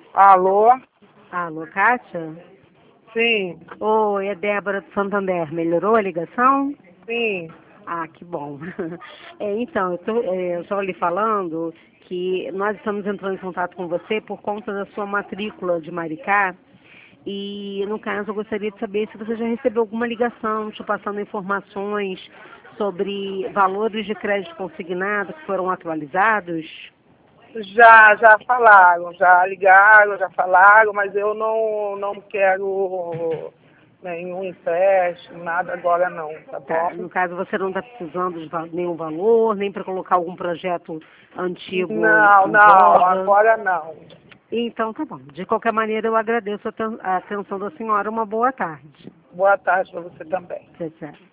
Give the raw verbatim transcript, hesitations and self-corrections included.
Alô? Alô, Kátia? Sim, Oi, é Débora do Santander. Melhorou a ligação? sim. Ah, que bom. É, então, eu tô- é, eu estou lhe falando que nós estamos entrando em contato com você por conta da sua matrícula de Maricá. E, no caso, eu gostaria de saber se você já recebeu alguma ligação te passando informações sobre valores de crédito consignado que foram atualizados. Já, já falaram, já ligaram, já falaram, mas eu não, não quero nenhum empréstimo, nada agora não, tá Tá, bom? no caso, você não está precisando de va- nenhum valor, nem para colocar algum projeto antigo Não, em não, voga. agora não. Então, tá bom. De qualquer maneira, eu agradeço a aten- a atenção da senhora. Uma boa tarde. Boa tarde para você também. Tchau, tchau.